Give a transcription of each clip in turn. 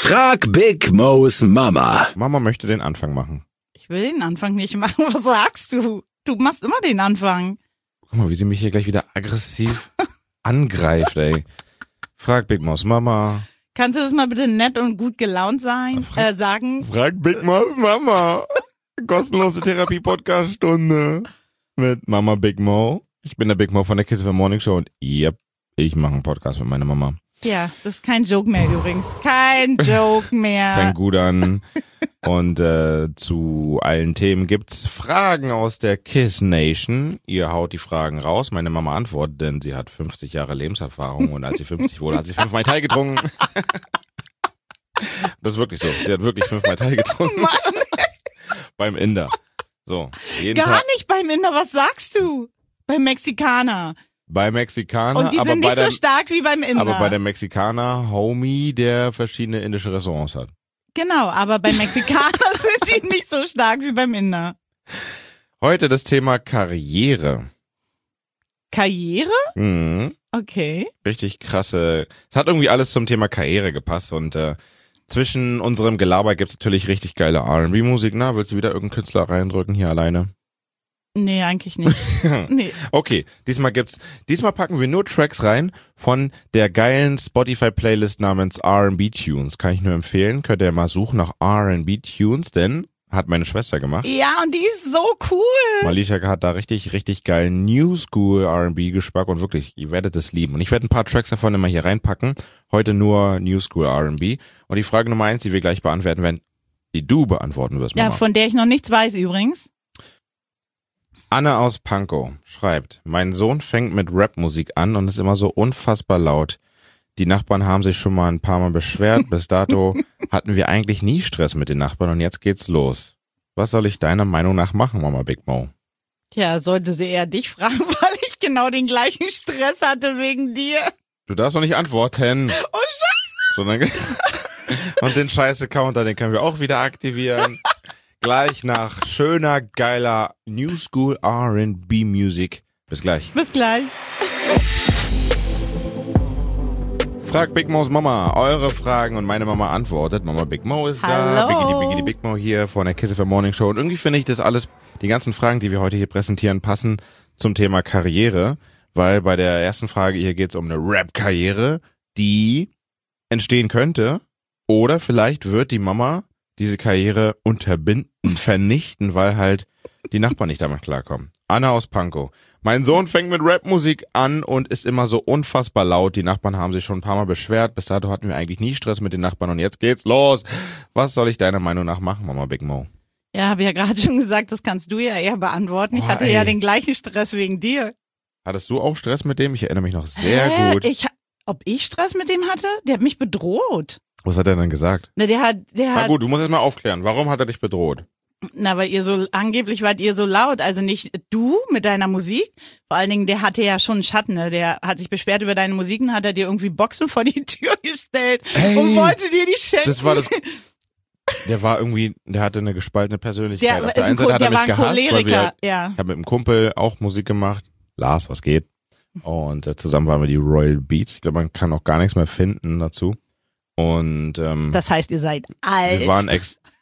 Frag Big Mo's Mama. Mama möchte den Anfang machen. Ich will den Anfang nicht machen. Was sagst du? Du machst immer den Anfang. Guck mal, wie sie mich hier gleich wieder aggressiv angreift, ey. Frag Big Mo's Mama. Kannst du das mal bitte nett und gut gelaunt sagen? Frag Big Mo's Mama. Kostenlose Therapie-Podcast-Stunde mit Mama Big Mo. Ich bin der Big Mo von der Kiss FM Morning Show und yep, ich mache einen Podcast mit meiner Mama. Ja, das ist kein Joke mehr übrigens. Kein Joke mehr. Fängt gut an. Und zu allen Themen gibt's Fragen aus der Kiss Nation. Ihr haut die Fragen raus. Meine Mama antwortet, denn sie hat 50 Jahre Lebenserfahrung und als sie 50 wurde, hat sie 5 Mai Tai getrunken. Das ist wirklich so. Sie hat wirklich 5 Mai Tai getrunken. Mann. Beim Inder. So. Gar nicht beim Inder, was sagst du? Beim Mexikaner. Bei Mexikaner. Und die sind nicht so stark wie beim Inder. Aber bei der Mexikaner Homie, der verschiedene indische Restaurants hat. Genau, aber beim Mexikaner sind die nicht so stark wie beim Inder. Heute das Thema Karriere. Karriere? Mhm. Okay. Richtig krasse. Es hat irgendwie alles zum Thema Karriere gepasst und zwischen unserem Gelaber gibt's natürlich richtig geile R&B-Musik. Na, willst du wieder irgendeinen Künstler reindrücken hier alleine? Nee, eigentlich nicht. Nee. Okay, diesmal packen wir nur Tracks rein von der geilen Spotify-Playlist namens R&B Tunes. Kann ich nur empfehlen. Könnt ihr mal suchen nach R&B Tunes, denn hat meine Schwester gemacht. Ja, und die ist so cool. Malisha hat da richtig, richtig geilen New School R&B Geschmack und wirklich, ihr werdet es lieben. Und ich werde ein paar Tracks davon immer hier reinpacken. Heute nur New School R&B. Und die Frage Nummer 1, die wir gleich beantworten werden, die du beantworten wirst, Mama. Ja, von der ich noch nichts weiß übrigens. Anne aus Pankow schreibt, mein Sohn fängt mit Rapmusik an und ist immer so unfassbar laut. Die Nachbarn haben sich schon mal ein paar Mal beschwert. Bis dato hatten wir eigentlich nie Stress mit den Nachbarn und jetzt geht's los. Was soll ich deiner Meinung nach machen, Mama Big Mo? Tja, sollte sie eher dich fragen, weil ich genau den gleichen Stress hatte wegen dir. Du darfst doch nicht antworten. Oh, Scheiße. Sondern und den Scheiße-Counter, den können wir auch wieder aktivieren. Gleich nach schöner, geiler New School R&B Music. Bis gleich. Bis gleich. Frag Big Mo's Mama eure Fragen und meine Mama antwortet. Mama Big Mo ist da. Hallo. Biggie Big Mo hier von der Kiss FM Morning Show. Und irgendwie finde ich das alles, die ganzen Fragen, die wir heute hier präsentieren, passen zum Thema Karriere. Weil bei der ersten Frage hier geht es um eine Rap-Karriere, die entstehen könnte. Oder vielleicht wird die Mama diese Karriere unterbinden, vernichten, weil halt die Nachbarn nicht damit klarkommen. Anna aus Pankow. Mein Sohn fängt mit Rapmusik an und ist immer so unfassbar laut. Die Nachbarn haben sich schon ein paar Mal beschwert. Bis dato hatten wir eigentlich nie Stress mit den Nachbarn und jetzt geht's los. Was soll ich deiner Meinung nach machen, Mama Big Mo? Ja, habe ja gerade schon gesagt, das kannst du ja eher beantworten. Ich hatte ja den gleichen Stress wegen dir. Hattest du auch Stress mit dem? Ich erinnere mich noch sehr gut. Ob ich Stress mit dem hatte? Der hat mich bedroht. Was hat er denn gesagt? Na, der hat. Na gut, du musst erst mal aufklären. Warum hat er dich bedroht? Na, weil angeblich wart ihr so laut. Also nicht du mit deiner Musik. Vor allen Dingen, der hatte ja schon einen Schatten, ne? Der hat sich beschwert über deine Musik und hat er dir irgendwie Boxen vor die Tür gestellt und wollte dir die schenken. Das war das. Der hatte eine gespaltene Persönlichkeit. Auf der einen Seite hat er mich gehasst, weil ich habe mit einem Kumpel auch Musik gemacht. Lars, was geht? Und zusammen waren wir die Royal Beats. Ich glaube, man kann auch gar nichts mehr finden dazu. Und das heißt, ihr seid alt. Wir waren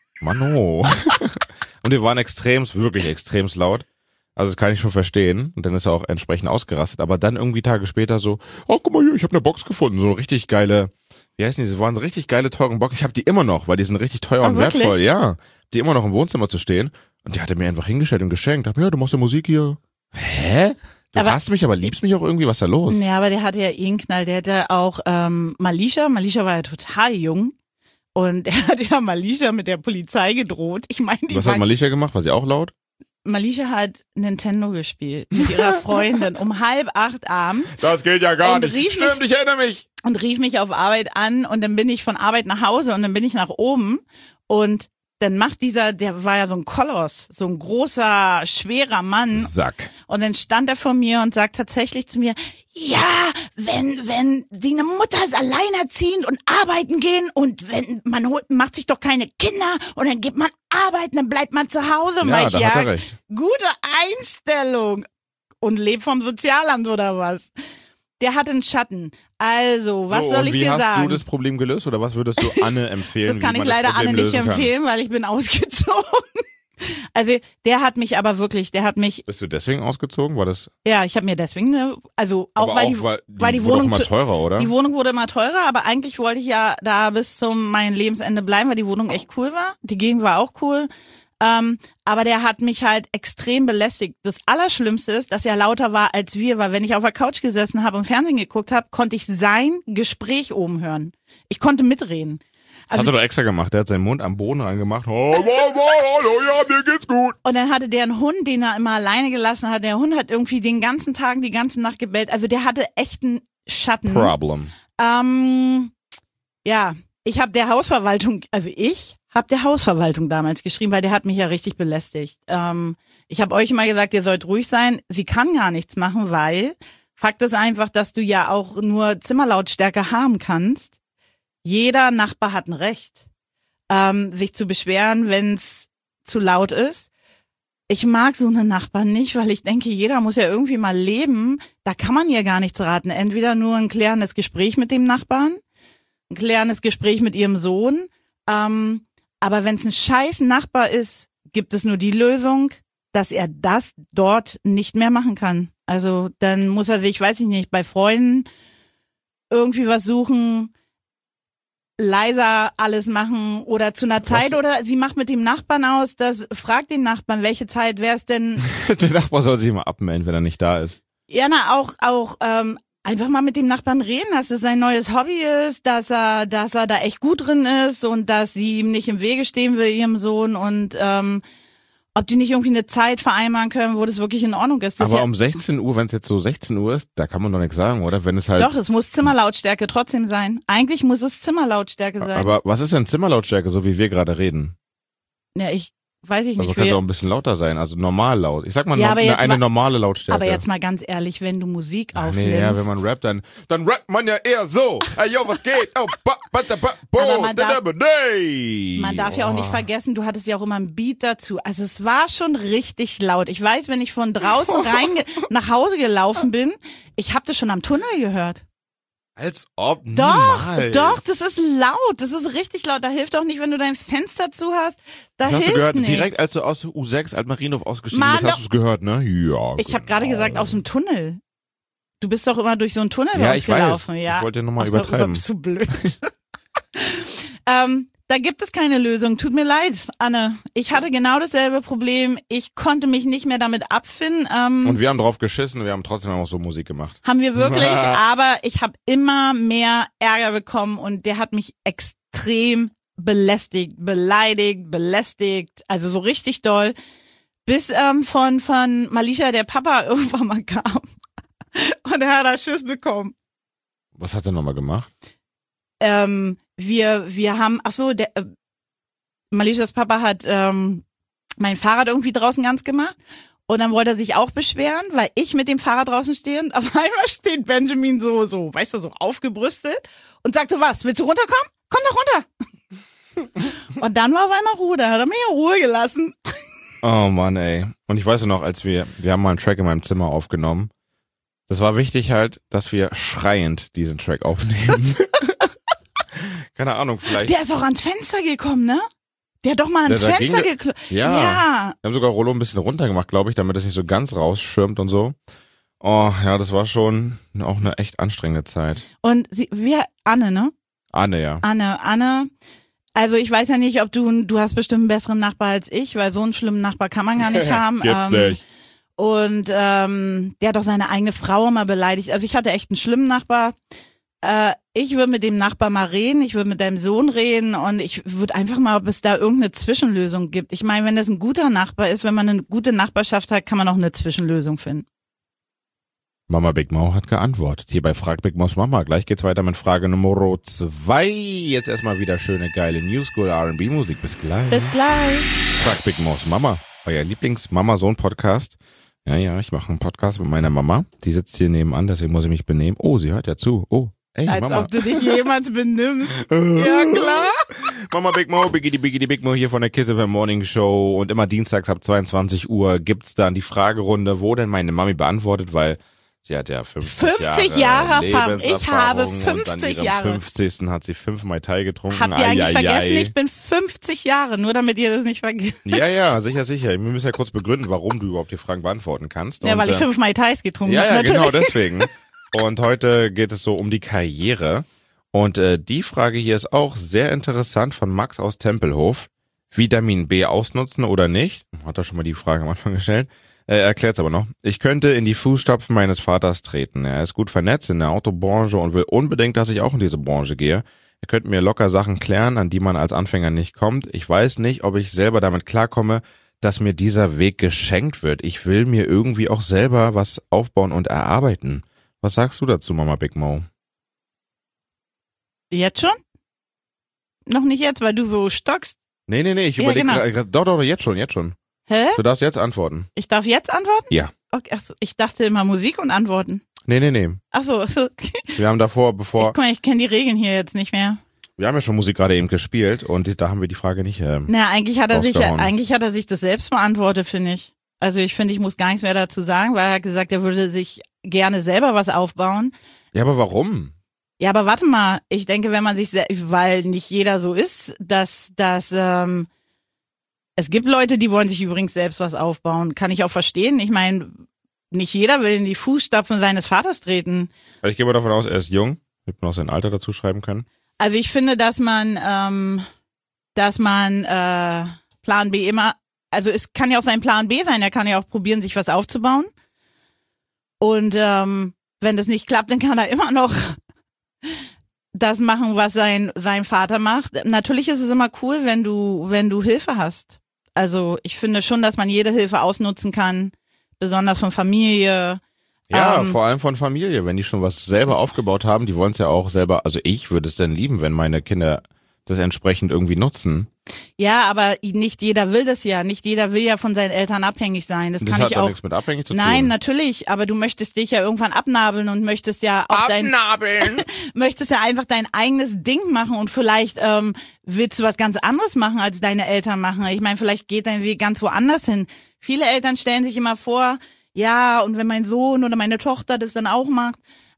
und wir waren wirklich extremst laut. Also das kann ich schon verstehen. Und dann ist er auch entsprechend ausgerastet. Aber dann irgendwie Tage später so, oh, guck mal hier, ich habe eine Box gefunden. So eine richtig geile, wie heißen die? Das waren richtig geile, teuren Boxen. Ich habe die immer noch, weil die sind richtig teuer und wirklich? wertvoll. Ja, die immer noch im Wohnzimmer zu stehen. Und die hat er mir einfach hingestellt und geschenkt. Ja, du machst ja Musik hier. Hä? Du hasst mich, aber liebst mich auch irgendwie. Was ist da los? Ja, aber der hatte ja einen Knall. Der hatte auch Malisha. Malisha war ja total jung. Und er hat ja Malisha mit der Polizei gedroht. Ich meine, was hat Malisha gemacht? War sie auch laut? Malisha hat Nintendo gespielt mit ihrer Freundin um 7:30 abends. Das geht ja gar nicht. Stimmt, ich erinnere mich. Und rief mich auf Arbeit an und dann bin ich von Arbeit nach Hause und dann bin ich nach oben und dann macht der war ja so ein Koloss, so ein großer, schwerer Mann. Sack. Und dann stand er vor mir und sagt tatsächlich zu mir, ja, wenn die eine Mutter ist alleinerziehend und arbeiten gehen und wenn man macht sich doch keine Kinder und dann geht man arbeiten, dann bleibt man zu Hause. Ja, da hat er recht. Gute Einstellung. Und lebt vom Sozialamt oder was? der hat einen Schatten. Also, was soll ich dir sagen? Wie hast du das Problem gelöst oder was würdest du Anne empfehlen? Das kann wie ich man leider das Problem Anne nicht lösen empfehlen, weil ich bin ausgezogen. Also, der hat mich, Bist du deswegen ausgezogen? War das? ja, ich habe mir deswegen, auch Aber weil wurde die doch Wohnung immer teurer, oder? Die Wohnung wurde immer teurer, aber eigentlich wollte ich ja da bis zum mein Lebensende bleiben, weil die Wohnung echt cool war. Die Gegend war auch cool. Aber der hat mich halt extrem belästigt. Das Allerschlimmste ist, dass er lauter war als wir, weil wenn ich auf der Couch gesessen habe und Fernsehen geguckt habe, konnte ich sein Gespräch oben hören. Ich konnte mitreden. Das hat er doch extra gemacht. Der hat seinen Mund am Boden reingemacht. Oh, hallo, ja, mir geht's gut. Und dann hatte der einen Hund, den er immer alleine gelassen hat. Der Hund hat irgendwie den ganzen Tag, die ganze Nacht gebellt. Also der hatte echt einen Schatten. Problem. Ja, ich habe der Hausverwaltung damals geschrieben, weil der hat mich ja richtig belästigt. Ich habe euch immer gesagt, ihr sollt ruhig sein. Sie kann gar nichts machen, weil Fakt ist einfach, dass du ja auch nur Zimmerlautstärke haben kannst. Jeder Nachbar hat ein Recht, sich zu beschweren, wenn es zu laut ist. Ich mag so eine Nachbarn nicht, weil ich denke, jeder muss ja irgendwie mal leben. Da kann man ja gar nichts raten. Entweder nur ein klärendes Gespräch mit dem Nachbarn, ein klärendes Gespräch mit ihrem Sohn. Aber wenn es ein scheiß Nachbar ist, gibt es nur die Lösung, dass er das dort nicht mehr machen kann. Also dann muss er sich, weiß ich nicht, bei Freunden irgendwie was suchen, leiser alles machen oder zu einer Zeit oder sie macht mit dem Nachbarn aus, fragt den Nachbarn, welche Zeit wäre es denn? Der Nachbar soll sich mal abmelden, wenn er nicht da ist. Ja, auch einfach mal mit dem Nachbarn reden, dass es sein neues Hobby ist, dass er da echt gut drin ist und dass sie ihm nicht im Wege stehen will, ihrem Sohn und ob die nicht irgendwie eine Zeit vereinbaren können, wo das wirklich in Ordnung ist. Das Aber um 16 Uhr, wenn es jetzt so 16 Uhr ist, da kann man doch nichts sagen, oder? Wenn es halt. Doch, es muss Zimmerlautstärke trotzdem sein. Eigentlich muss es Zimmerlautstärke sein. Aber was ist denn Zimmerlautstärke, so wie wir gerade reden? Ja, weiß ich nicht. Also kann es auch ein bisschen lauter sein, also normal laut. Ich sag mal, Ja, aber jetzt eine mal- normale Lautstärke. Aber jetzt mal ganz ehrlich, wenn du Musik aufnimmst. Nee, ja, wenn man rappt, dann rappt man ja eher so. Ey, yo, was geht? Oh, Aber man darf- day. Man darf ja auch nicht vergessen, du hattest ja auch immer ein Beat dazu. Also es war schon richtig laut. Ich weiß, wenn ich von draußen nach Hause gelaufen bin, ich habe das schon am Tunnel gehört. Als ob Doch, das ist laut. Das ist richtig laut. Da hilft auch nicht, wenn du dein Fenster zu hast. Da Das hast hilft du gehört, nichts. direkt als du aus U6 Altmarienhof ausgestiegen Mann, bist, hast du es gehört, ne? Ja. Ich habe gerade gesagt, aus dem Tunnel. Du bist doch immer durch so einen Tunnel bei Ja, uns ich weiß. gelaufen. Ja. Ich wollte nochmal Ach so, übertreiben. bist du blöd. Da gibt es keine Lösung. Tut mir leid, Anne. Ich hatte genau dasselbe Problem. Ich konnte mich nicht mehr damit abfinden. Und wir haben drauf geschissen, wir haben trotzdem auch so Musik gemacht. Haben wir wirklich, aber ich habe immer mehr Ärger bekommen und der hat mich extrem belästigt, belästigt, also so richtig doll, bis von Malisha der Papa irgendwann mal kam und er hat da Schiss bekommen. Was hat er nochmal gemacht? Wir haben, Malishas Papa hat mein Fahrrad irgendwie draußen ganz gemacht und dann wollte er sich auch beschweren, weil ich mit dem Fahrrad draußen stehe und auf einmal steht Benjamin so, weißt du, so aufgebrüstet und sagt so, was, willst du runterkommen? Komm doch runter. Und dann war auf einmal Ruhe, da hat er mich in Ruhe gelassen. Oh Mann, ey. Und ich weiß ja noch, als wir haben mal einen Track in meinem Zimmer aufgenommen. Das war wichtig halt, dass wir schreiend diesen Track aufnehmen. Keine Ahnung, vielleicht. Der ist auch ans Fenster gekommen, ne? Der hat doch mal ans Da Fenster ging- geklopft. Ja. Ja. Wir haben sogar Rollo ein bisschen runtergemacht, glaube ich, damit es nicht so ganz rausschirmt und so. Oh, ja, das war schon auch eine echt anstrengende Zeit. Und Anne, ne? Anne, ja. Anne, also ich weiß ja nicht, ob du hast bestimmt einen besseren Nachbar als ich, weil so einen schlimmen Nachbar kann man gar nicht haben. Gibt's nicht. Und der hat doch seine eigene Frau immer beleidigt. Also ich hatte echt einen schlimmen Nachbar. Ich würde mit dem Nachbar mal reden, ich würde mit deinem Sohn reden und ich würde einfach mal, ob es da irgendeine Zwischenlösung gibt. Ich meine, wenn das ein guter Nachbar ist, wenn man eine gute Nachbarschaft hat, kann man auch eine Zwischenlösung finden. Mama Big Mo hat geantwortet. Hier bei Frag Big Mo's Mama. Gleich geht's weiter mit Frage Nummer 2. Jetzt erstmal wieder schöne, geile New School R&B Musik. Bis gleich. Bis gleich. Frag Big Mo's Mama. Euer Lieblings-Mama-Sohn-Podcast. Ja, ich mache einen Podcast mit meiner Mama. Die sitzt hier nebenan, deswegen muss ich mich benehmen. Oh, sie hört ja zu. Oh, ey, Als Mama. ob du dich jemals benimmst. Ja, klar. Mama Big Mo, Biggie Big Mo hier von der Kiss FM Morning Show. Und immer dienstags ab 22 Uhr gibt's dann die Fragerunde, wo denn meine Mami beantwortet, weil Sie hat ja 50 Jahre Erfahrung. Ich habe Lebenserfahrung und 50 an Jahre. ihrem 50. hat sie 5 Mai Tai getrunken. Habt ihr eigentlich vergessen, ich bin 50 Jahre, nur damit ihr das nicht vergisst. Ja, sicher. Wir müssen ja kurz begründen, warum du überhaupt die Fragen beantworten kannst. Ja, und, weil ich 5 Mai Tais getrunken habe. Ja, natürlich. genau, deswegen. Und heute geht es so um die Karriere. Und die Frage hier ist auch sehr interessant von Max aus Tempelhof. Vitamin B ausnutzen oder nicht? Hat er schon mal die Frage am Anfang gestellt. Erklärt's aber noch. Ich könnte in die Fußstapfen meines Vaters treten. Er ist gut vernetzt in der Autobranche und will unbedingt, dass ich auch in diese Branche gehe. Er könnte mir locker Sachen klären, an die man als Anfänger nicht kommt. Ich weiß nicht, ob ich selber damit klarkomme, dass mir dieser Weg geschenkt wird. Ich will mir irgendwie auch selber was aufbauen und erarbeiten. Was sagst du dazu, Mama Big Mo? Jetzt schon? Noch nicht jetzt, weil du so stockst. Nee, ich Ja, überlege genau. gerade. Doch, jetzt schon. Hä? Du darfst jetzt antworten. Ich darf jetzt antworten? Ja. Okay, achso, ich dachte immer Musik und antworten. Nee. Achso, Wir haben davor, guck mal, ich kenne die Regeln hier jetzt nicht mehr. wir haben ja schon Musik gerade eben gespielt und da haben wir die Frage nicht. Na, eigentlich hat er rausgehauen. sich das selbst beantwortet, finde ich. Also ich finde, ich muss gar nichts mehr dazu sagen, weil er hat gesagt, er würde sich gerne selber was aufbauen. Ja, aber warum? Ja, aber warte mal, ich denke, wenn man sich, weil nicht jeder so ist, es gibt Leute, die wollen sich übrigens selbst was aufbauen. Kann ich auch verstehen. Ich meine, nicht jeder will in die Fußstapfen seines Vaters treten. Ich gehe mal davon aus, er ist jung. Hätte man auch sein Alter dazu schreiben können. Also ich finde, dass man Plan B immer, also es kann ja auch sein Plan B sein. Er kann ja auch probieren, sich was aufzubauen. Und wenn das nicht klappt, dann kann er immer noch das machen, was sein Vater macht. Natürlich ist es immer cool, wenn du Hilfe hast. Also ich finde schon, dass man jede Hilfe ausnutzen kann, besonders von Familie. Ja, vor allem von Familie. Wenn die schon was selber aufgebaut haben, die wollen es ja auch selber, also ich würde es dann lieben, wenn meine Kinder das entsprechend irgendwie nutzen. Ja, aber nicht jeder will das ja. Nicht jeder will ja von seinen Eltern abhängig sein. Das kann hat ich ja auch. nichts mit abhängig zu tun. Nein, natürlich, aber du möchtest dich ja irgendwann abnabeln und möchtest ja auch möchtest ja einfach dein eigenes Ding machen und vielleicht willst du was ganz anderes machen, als deine Eltern machen. Ich meine, vielleicht geht dein Weg ganz woanders hin. Viele Eltern stellen sich immer vor, ja, und wenn mein Sohn oder meine Tochter das dann auch macht,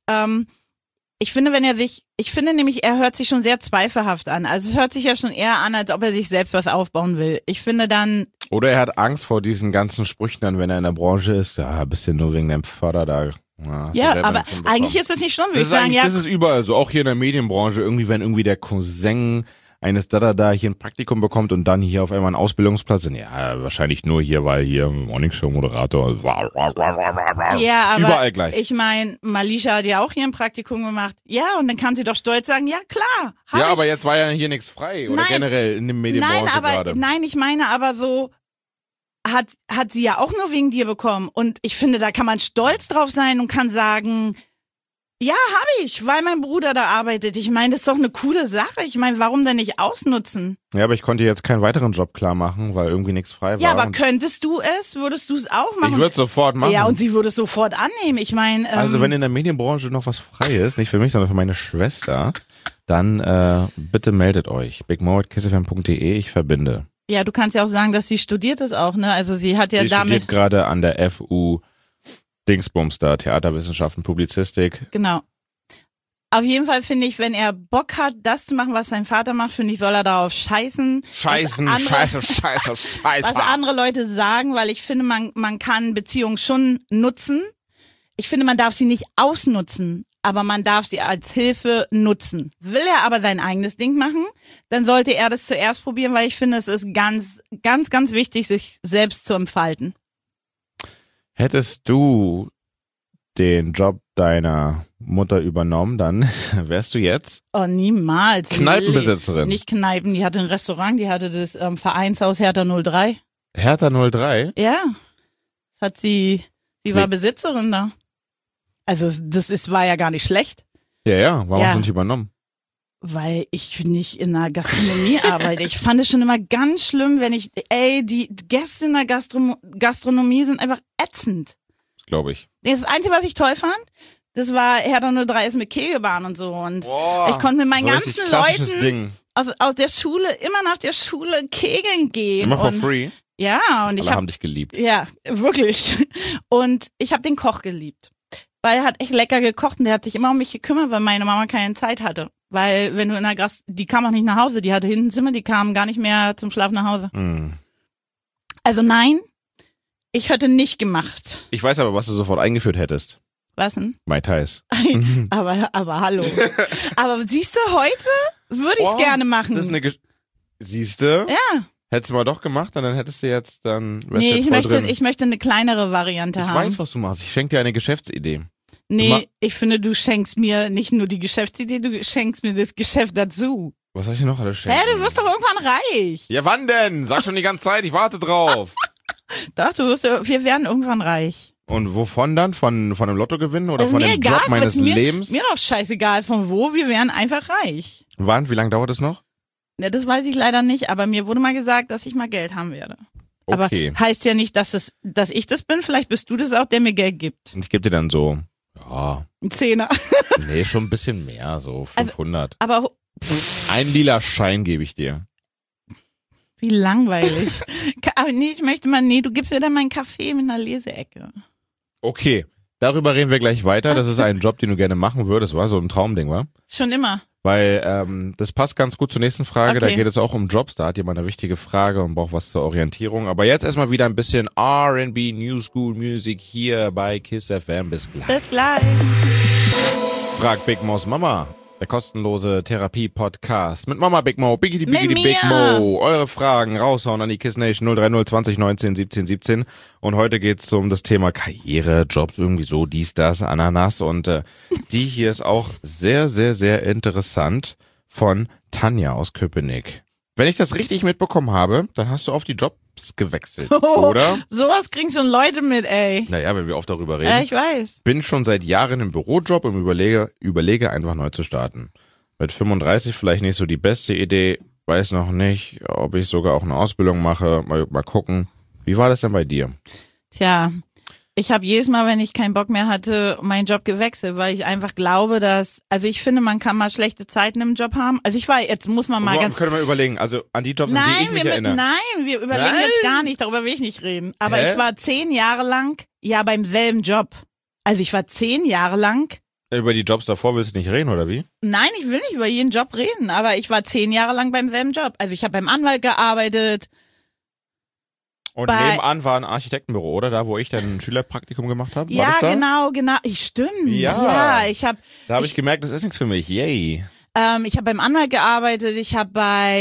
ich finde nämlich, er hört sich schon sehr zweifelhaft an. Also es hört sich ja schon eher an, als ob er sich selbst was aufbauen will. Ich finde dann... Oder er hat Angst vor diesen ganzen Sprüchen dann, wenn er in der Branche ist. Ja, bist du nur wegen deinem Vater da. Ja, aber eigentlich ist das nicht schlimm, würde ich sagen. Ja, das ist überall so, auch hier in der Medienbranche. Irgendwie, wenn irgendwie der Cousin eines da hier ein Praktikum bekommt und dann hier auf einmal einen Ausbildungsplatz sind. Ja, wahrscheinlich nur hier, weil hier Morningshow-Moderator. ja, aber überall gleich. Ich meine, Malisha hat ja auch hier ein Praktikum gemacht. Ja, und dann kann sie doch stolz sagen, ja klar. Ja, aber jetzt war ja hier nichts frei. Oder Nein, generell in der Medienbranche gerade. Nein, ich meine aber so, hat sie ja auch nur wegen dir bekommen. Und ich finde, da kann man stolz drauf sein und kann sagen, ja, habe ich, weil mein Bruder da arbeitet. Ich meine, das ist doch eine coole Sache. Ich meine, warum denn nicht ausnutzen? Ja, aber ich konnte jetzt keinen weiteren Job klar machen, weil irgendwie nichts frei war. Ja, aber könntest du es? Würdest du es auch machen? Ich würde es sofort machen. Ja, und sie würde es sofort annehmen. Ich meine... also wenn in der Medienbranche noch was frei ist, nicht für mich, sondern für meine Schwester, dann bitte meldet euch. bigmo@kissfm.de, ich verbinde. Ja, du kannst ja auch sagen, dass sie studiert ist auch, ne? Also sie hat ja sie damit... studiert gerade an der FU Dingsbums da, Theaterwissenschaften, Publizistik. Genau. Auf jeden Fall finde ich, wenn er Bock hat, das zu machen, was sein Vater macht, finde ich, soll er darauf scheißen. Scheiße. Was andere Leute sagen, weil ich finde, man kann Beziehungen schon nutzen. Ich finde, man darf sie nicht ausnutzen, aber man darf sie als Hilfe nutzen. Will er aber sein eigenes Ding machen, dann sollte er das zuerst probieren, weil ich finde, es ist ganz, ganz, ganz wichtig, sich selbst zu entfalten. Hättest du den Job deiner Mutter übernommen, dann wärst du jetzt Oh, niemals. Kneipenbesitzerin. Nicht Kneipen, die hatte ein Restaurant, die hatte das Vereinshaus Hertha 03. Hertha 03? Ja, das hat sie war Besitzerin da. Also war ja gar nicht schlecht, Ja, warum Ja. hast du nicht übernommen? weil ich nicht in der Gastronomie arbeite. Ich fand es schon immer ganz schlimm, wenn die Gäste in der Gastronomie sind einfach ätzend. Glaube ich. Das Einzige, was ich toll fand, das war Hertha 03 ist mit Kegelbahn und so. Und ich konnte mit meinen so ganzen richtig klassisches Leuten Ding. aus der Schule, immer nach der Schule kegeln gehen. Immer for und, free. Ja, und Alle haben dich geliebt. ja, wirklich. Und ich habe den Koch geliebt. weil er hat echt lecker gekocht und der hat sich immer um mich gekümmert, weil meine Mama keine Zeit hatte. Weil wenn du in der die kam auch nicht nach Hause, die hatte hinten ein Zimmer, die kam gar nicht mehr zum Schlafen nach Hause. Also nein, ich hätte nicht gemacht. Ich weiß aber, was du sofort eingeführt hättest. Was denn? Mai Tais. aber hallo. Aber siehst du, heute würde ich es gerne machen. Das ist eine Siehste? Ja. Hättest du mal doch gemacht und dann hättest du jetzt dann. Nee, jetzt ich möchte eine kleinere Variante haben. Ich weiß, was du machst. Ich schenke dir eine Geschäftsidee. Nee, ich finde, du schenkst mir nicht nur die Geschäftsidee, du schenkst mir das Geschäft dazu. Was soll ich dir noch alles schenken? Hä, du wirst doch irgendwann reich. Ja, wann denn? Sag schon die ganze Zeit, ich warte drauf. Doch, wir werden irgendwann reich. Und wovon dann? Von einem Lottogewinn oder Also von mir dem egal, Job meines Lebens? Mir doch scheißegal von wo, wir werden einfach reich. Wann? Wie lange dauert es noch? Ja, das weiß ich leider nicht, aber mir wurde mal gesagt, dass ich mal Geld haben werde. Okay. Aber heißt ja nicht, dass ich das bin, vielleicht bist du das auch, der mir Geld gibt. Und ich gebe dir dann so, ja, Ein Zehner. nee, schon ein bisschen mehr, so 500. Aber Ein lila Schein gebe ich dir. wie langweilig. Aber nee, du gibst mir dann meinen Kaffee mit einer Leseecke. Okay, darüber reden wir gleich weiter. Das ist ein Job, den du gerne machen würdest, war so ein Traumding, war? Schon immer. Weil das passt ganz gut zur nächsten Frage. Okay. Da geht es auch um Jobs. Da hat jemand eine wichtige Frage und braucht was zur Orientierung. Aber jetzt erstmal wieder ein bisschen R&B, New School Music hier bei KISS FM. Bis gleich. Bis gleich. Frag Big Mo's Mama. Der kostenlose Therapie-Podcast mit Mama Big Mo, Biggity Mit Biggity mir. Big Mo. Eure Fragen raushauen an die KISS Nation 030 20 19 17 17. Und heute geht's um das Thema Karriere, Jobs, irgendwie so, dies, das, Ananas. Und die hier ist auch sehr, sehr, sehr interessant von Tanja aus Köpenick. Wenn ich das richtig mitbekommen habe, dann hast du auf die Jobs gewechselt, oder? Sowas kriegen schon Leute mit, ey. Naja, wenn wir oft darüber reden. Ich weiß. Bin schon seit Jahren im Bürojob und überlege einfach neu zu starten. Mit 35 vielleicht nicht so die beste Idee, weiß noch nicht, ob ich sogar auch eine Ausbildung mache, mal gucken. Wie war das denn bei dir? Tja, ich habe jedes Mal, wenn ich keinen Bock mehr hatte, meinen Job gewechselt, weil ich einfach glaube, also ich finde, man kann mal schlechte Zeiten im Job haben. Also jetzt muss man mal Können wir mal überlegen, also an die Jobs, an die ich mich erinnere. Nein, wir überlegen jetzt gar nicht, darüber will ich nicht reden. Aber ich war 10 Jahre lang beim selben Job. Also ich war 10 Jahre lang. Über die Jobs davor willst du nicht reden, oder wie? Nein, ich will nicht über jeden Job reden, aber ich war 10 Jahre lang beim selben Job. Also ich habe beim Anwalt gearbeitet. Und nebenan war ein Architektenbüro, oder? Da, wo ich dann ein Schülerpraktikum gemacht habe? Ja, das da? genau. Stimmt. Ja. Da habe ich gemerkt, das ist nichts für mich. Yay. Ich habe beim Anwalt gearbeitet. Ich habe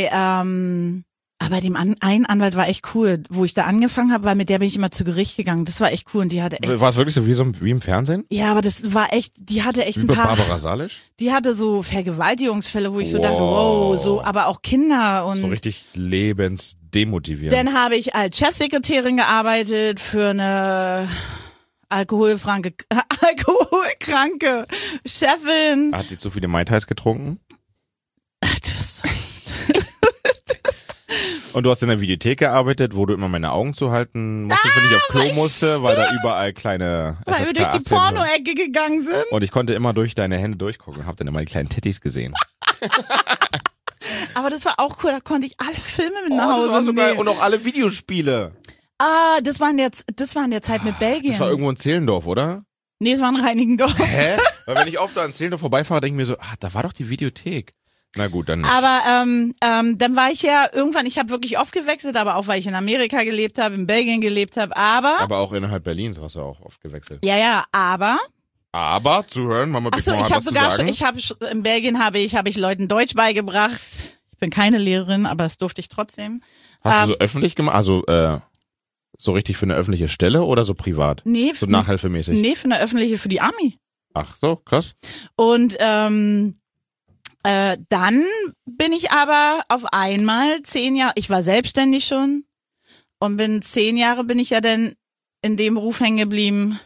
aber dem einen Anwalt war echt cool, wo ich da angefangen habe, weil mit der bin ich immer zu Gericht gegangen. Das war echt cool und die hatte echt. War es wirklich so wie im Fernsehen? Ja, aber das war echt, die hatte echt wie ein bei paar. Barbara Salisch? Die hatte so Vergewaltigungsfälle, wo ich so dachte, wow, so, aber auch Kinder und. So richtig lebensdemotivierend. Dann habe ich als Chefsekretärin gearbeitet für eine alkoholkranke Chefin. Hat die zu viele Mai Tais getrunken? Ach, du bist so echt. Und du hast in der Videothek gearbeitet, wo du immer meine Augen zuhalten musstest, wenn ich auf Klo musste, weil da überall kleine Weil wir durch die Porno-Ecke gegangen sind. Und ich konnte immer durch deine Hände durchgucken, hab dann immer die kleinen Tittis gesehen. Aber das war auch cool, da konnte ich alle Filme mit nach Hause das war so geil. nehmen. Und auch alle Videospiele. Das war in der Zeit mit Belgien. Das war irgendwo in Zehlendorf, oder? Nee, es war in Reinickendorf. Hä? Weil wenn ich oft da in Zehlendorf vorbeifahre, denke ich mir so, da war doch die Videothek. Na gut, dann nicht. Aber dann war ich ja irgendwann, ich habe wirklich oft gewechselt, aber auch weil ich in Amerika gelebt habe, in Belgien gelebt habe, aber auch innerhalb Berlins hast du auch oft gewechselt. Ja, aber zuhören, Mama Big Mo ich hat habe was zu sogar sagen. in Belgien habe ich Leuten Deutsch beigebracht. Ich bin keine Lehrerin, aber das durfte ich trotzdem. Hast du so öffentlich gemacht, also so richtig für eine öffentliche Stelle oder so privat? Nee, so nachhilfemäßig? Nee, für eine öffentliche, für die Army. Ach so, krass. Und dann bin ich aber auf einmal 10 Jahre, ich war selbstständig schon und 10 Jahre bin ich ja dann in dem Beruf hängen geblieben,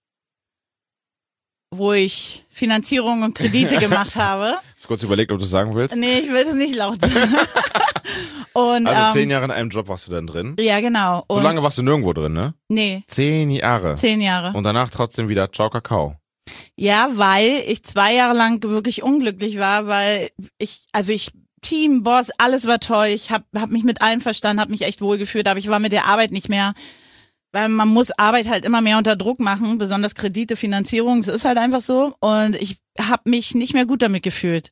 wo ich Finanzierung und Kredite gemacht habe. Hast du kurz überlegt, ob du es sagen willst? Nee, ich will es nicht laut sagen. Und, also 10 Jahre in einem Job warst du dann drin? Ja, genau. So lange warst du nirgendwo drin, ne? Nee. 10 Jahre. 10 Jahre. Und danach trotzdem wieder Ciao Kakao. Ja, weil ich 2 Jahre lang wirklich unglücklich war, weil ich Team, Boss, alles war toll. Ich hab mich mit allem verstanden, hab mich echt wohlgefühlt, aber ich war mit der Arbeit nicht mehr, weil man muss Arbeit halt immer mehr unter Druck machen, besonders Kredite, Finanzierung, es ist halt einfach so. Und ich habe mich nicht mehr gut damit gefühlt.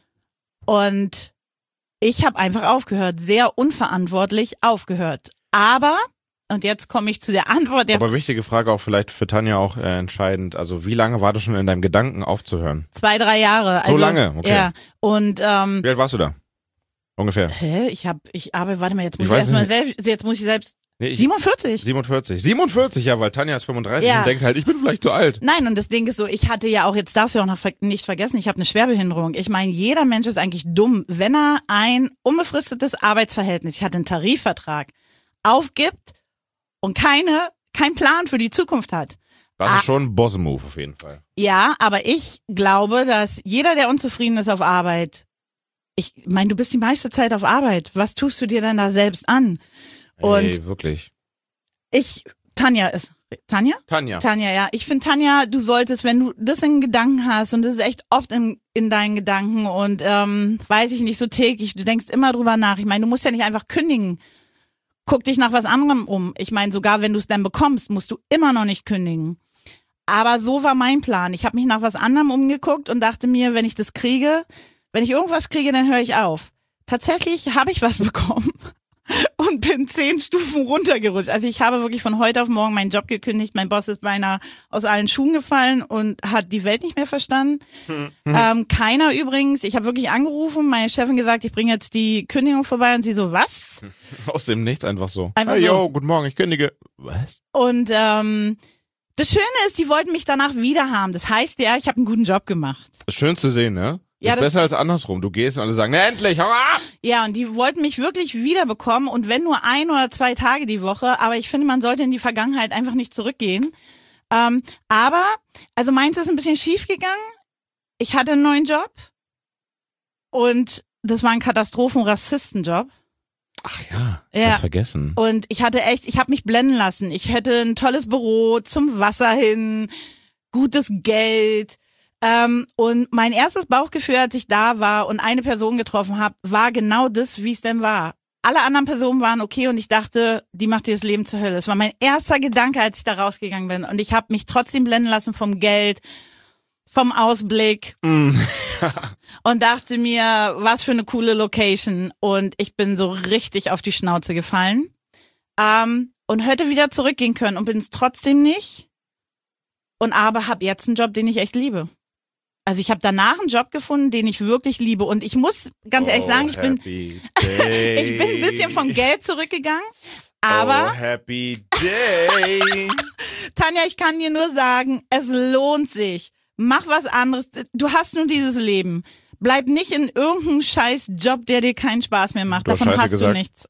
Und ich habe einfach aufgehört, sehr unverantwortlich aufgehört. Aber, und jetzt komme ich zu der Antwort. Aber wichtige Frage auch vielleicht für Tanja auch entscheidend. Also wie lange war das schon in deinem Gedanken aufzuhören? 2-3 Jahre. So lange? Okay. Ja. Und wie alt warst du da? Ungefähr. ich arbeite, warte mal, jetzt muss Ich ich weiß erstmal selbst. Nee, 47. 47, ja, weil Tanja ist 35 Ja. und denkt halt, ich bin vielleicht zu alt. Nein, und das Ding ist so, ich hatte ja auch, jetzt darfst du auch noch nicht vergessen, ich habe eine Schwerbehinderung. Ich meine, jeder Mensch ist eigentlich dumm, wenn er ein unbefristetes Arbeitsverhältnis, ich hatte einen Tarifvertrag, aufgibt und kein Plan für die Zukunft hat. Das ist schon ein Boss-Move auf jeden Fall. Ja, aber ich glaube, dass jeder, der unzufrieden ist auf Arbeit, ich meine, du bist die meiste Zeit auf Arbeit. Was tust du dir denn da selbst an? Und Ey, wirklich. Tanja, ja. Ich finde, Tanja, du solltest, wenn du das in Gedanken hast, und das ist echt oft in deinen Gedanken und weiß ich nicht, so täglich, du denkst immer drüber nach. Ich meine, du musst ja nicht einfach kündigen. Guck dich nach was anderem um. Ich meine, sogar wenn du es dann bekommst, musst du immer noch nicht kündigen. Aber so war mein Plan. Ich habe mich nach was anderem umgeguckt und dachte mir, wenn ich irgendwas kriege, dann höre ich auf. Tatsächlich habe ich was bekommen. Und bin 10 Stufen runtergerutscht. Also ich habe wirklich von heute auf morgen meinen Job gekündigt. Mein Boss ist beinahe aus allen Schuhen gefallen und hat die Welt nicht mehr verstanden. Keiner übrigens. Ich habe wirklich angerufen, meine Chefin gesagt, ich bringe jetzt die Kündigung vorbei. Und sie so, was? Aus dem Nichts einfach so. Einfach hey, so. yo, guten Morgen, ich kündige. Was? Und das Schöne ist, die wollten mich danach wieder haben. Das heißt ja, ich habe einen guten Job gemacht. Schön zu sehen, ne? Ja, ist besser als andersrum. Du gehst und alle sagen, na endlich, hau ab! Ja, und die wollten mich wirklich wiederbekommen und wenn nur 1 oder 2 Tage die Woche, aber ich finde, man sollte in die Vergangenheit einfach nicht zurückgehen. Aber, also meins ist ein bisschen schief gegangen. Ich hatte einen neuen Job und das war ein Katastrophen-Rassistenjob. Ach ja, Ja. Hat's vergessen. Und ich habe mich blenden lassen. Ich hätte ein tolles Büro, zum Wasser hin, gutes Geld. Und mein erstes Bauchgefühl, als ich da war und eine Person getroffen habe, war genau das, wie es denn war. Alle anderen Personen waren okay und ich dachte, die macht dir das Leben zur Hölle. Das war mein erster Gedanke, als ich da rausgegangen bin. Und ich habe mich trotzdem blenden lassen vom Geld, vom Ausblick und dachte mir, was für eine coole Location. Und ich bin so richtig auf die Schnauze gefallen und hätte wieder zurückgehen können und bin es trotzdem nicht. Und aber habe jetzt einen Job, den ich echt liebe. Also ich habe danach einen Job gefunden, den ich wirklich liebe. Und ich muss ganz ehrlich sagen, ich bin ein bisschen vom Geld zurückgegangen. Aber happy day. Tanja, ich kann dir nur sagen, es lohnt sich. Mach was anderes. Du hast nur dieses Leben. Bleib nicht in irgendeinem scheiß Job, der dir keinen Spaß mehr macht. Du hast Davon Scheiße hast du gesagt. nichts.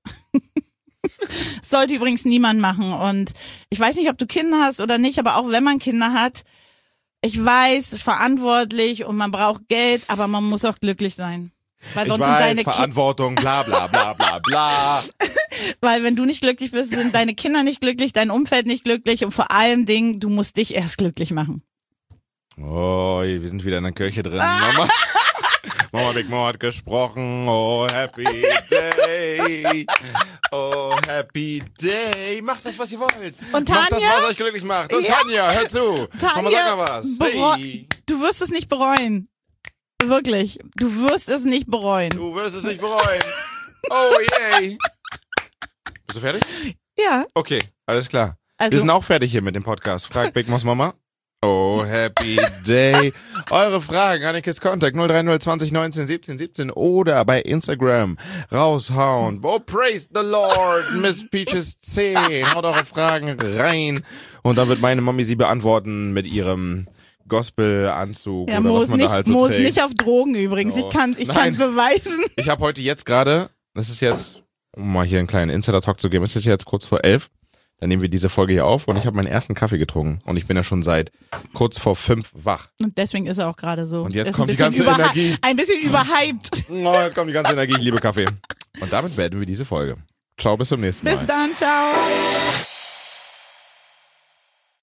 Das sollte übrigens niemand machen. Und ich weiß nicht, ob du Kinder hast oder nicht, aber auch wenn man Kinder hat, ich weiß, verantwortlich und man braucht Geld, aber man muss auch glücklich sein. Weil sonst sind deine Verantwortung, bla bla bla bla bla. Weil wenn du nicht glücklich bist, sind deine Kinder nicht glücklich, dein Umfeld nicht glücklich und vor allem Dingen, du musst dich erst glücklich machen. Oh, wir sind wieder in der Kirche drin. Mama Big Mo hat gesprochen. Oh, happy day. Oh, happy day. Macht das, was ihr wollt. Und Macht das, Tanja? was euch glücklich macht. Und Ja. Tanja, hör zu. Mama, sag mal was. Hey. Du wirst es nicht bereuen. Wirklich. Du wirst es nicht bereuen. Du wirst es nicht bereuen. Oh, yay. Bist du fertig? Ja. Okay, alles klar. Also, Wir sind auch fertig hier mit dem Podcast. Frag Big Mo's Mama. Oh, happy day. Eure Fragen, Annikes Contact 030 20 19 17 17 oder bei Instagram raushauen. Oh, praise the Lord, Miss Peaches 10. Haut eure Fragen rein und dann wird meine Mami sie beantworten mit ihrem Gospel-Anzug ja, oder was man da halt so Mo ist trägt. nicht auf Drogen übrigens. Oh. Ich kann's Nein. beweisen. Ich habe heute jetzt gerade, das ist jetzt, um mal hier einen kleinen Insider-Talk zu geben, es ist jetzt kurz vor 11. Dann nehmen wir diese Folge hier auf und ich habe meinen ersten Kaffee getrunken und ich bin ja schon seit kurz vor 5 wach. Und deswegen ist er auch gerade so. Und jetzt Er ist kommt ein die ganze bisschen Energie. Ein bisschen überhyped. Oh, jetzt kommt die ganze Energie, ich liebe Kaffee. Und damit beenden wir diese Folge. Ciao, bis zum nächsten Mal. Bis dann, ciao.